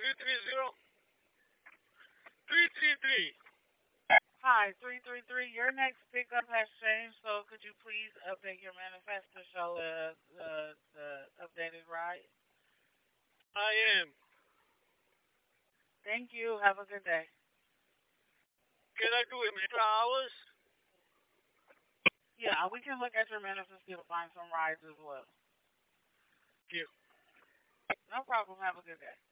330 333. Hi, 333. Your next pickup has changed, so could you please update your manifest to show the updated ride? I am. Thank you. Have a good day. Can I do it in 2 hours? Yeah, we can look at your manifest to find some rides as well. Thank you. No problem. Have a good day.